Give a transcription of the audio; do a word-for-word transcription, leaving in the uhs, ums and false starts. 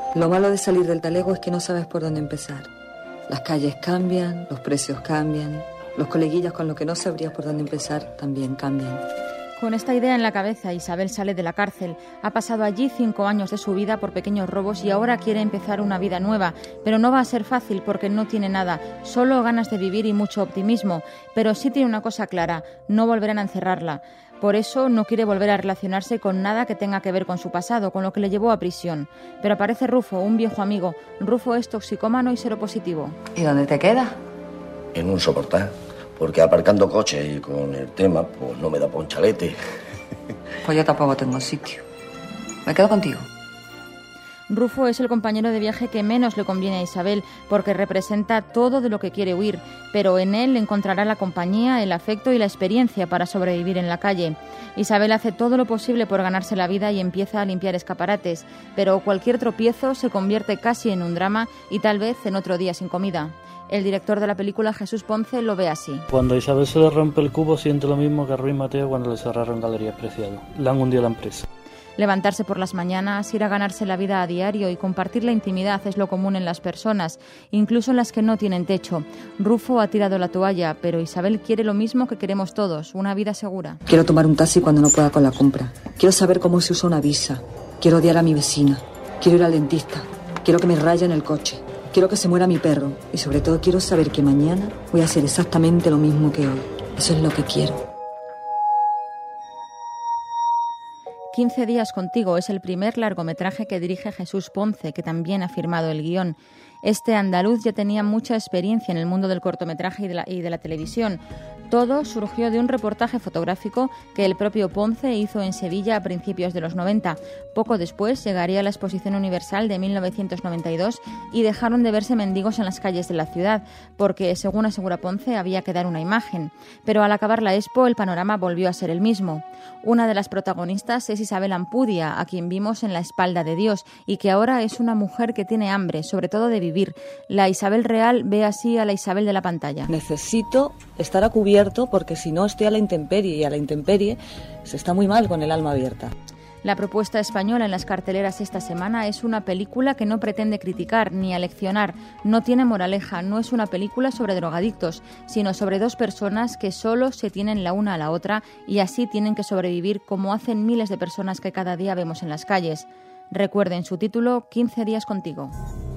Lo malo de salir del talego es que no sabes por dónde empezar. Las calles cambian, los precios cambian, los coleguillas con los que no sabrías por dónde empezar también cambian. Con esta idea en la cabeza, Isabel sale de la cárcel. Ha pasado allí cinco años de su vida por pequeños robos y ahora quiere empezar una vida nueva. Pero no va a ser fácil porque no tiene nada, solo ganas de vivir y mucho optimismo. Pero sí tiene una cosa clara, no volverán a encerrarla. Por eso no quiere volver a relacionarse con nada que tenga que ver con su pasado, con lo que le llevó a prisión. Pero aparece Rufo, un viejo amigo. Rufo es toxicómano y seropositivo. ¿Y dónde te quedas? En un soportar. Porque aparcando coches y con el tema, pues no me da pa' un chalete. Pues yo tampoco tengo sitio. Me quedo contigo. Rufo es el compañero de viaje que menos le conviene a Isabel, porque representa todo de lo que quiere huir, pero en él encontrará la compañía, el afecto y la experiencia para sobrevivir en la calle. Isabel hace todo lo posible por ganarse la vida y empieza a limpiar escaparates, pero cualquier tropiezo se convierte casi en un drama y tal vez en otro día sin comida. El director de la película, Jesús Ponce, lo ve así. Cuando a Isabel se le rompe el cubo, siente lo mismo que a Ruiz Mateo cuando le cerraron Galerías Preciado. Le han hundido la empresa. Levantarse por las mañanas, ir a ganarse la vida a diario y compartir la intimidad es lo común en las personas, incluso en las que no tienen techo. Rufo ha tirado la toalla, pero Isabel quiere lo mismo que queremos todos, una vida segura. Quiero tomar un taxi cuando no pueda con la compra. Quiero saber cómo se usa una visa. Quiero odiar a mi vecina. Quiero ir al dentista. Quiero que me rayen el coche. Quiero que se muera mi perro. Y sobre todo quiero saber que mañana voy a hacer exactamente lo mismo que hoy. Eso es lo que quiero. quince días contigo es el primer largometraje que dirige Jesús Ponce, que también ha firmado el guión. Este andaluz ya tenía mucha experiencia en el mundo del cortometraje y de la, y de la televisión. Todo surgió de un reportaje fotográfico que el propio Ponce hizo en Sevilla a principios de los noventa. Poco después llegaría la Exposición Universal de mil novecientos noventa y dos y dejaron de verse mendigos en las calles de la ciudad, porque, según asegura Ponce, había que dar una imagen. Pero al acabar la Expo, el panorama volvió a ser el mismo. Una de las protagonistas es Isabel Ampudia, a quien vimos en La espalda de Dios, y que ahora es una mujer que tiene hambre, sobre todo de vivir. La Isabel real ve así a la Isabel de la pantalla. Necesito estar a cubierto porque si no estoy a la intemperie y a la intemperie se está muy mal con el alma abierta. La propuesta española en las carteleras esta semana es una película que no pretende criticar ni aleccionar, no tiene moraleja, no es una película sobre drogadictos, sino sobre dos personas que solo se tienen la una a la otra y así tienen que sobrevivir como hacen miles de personas que cada día vemos en las calles. Recuerden su título, quince días contigo.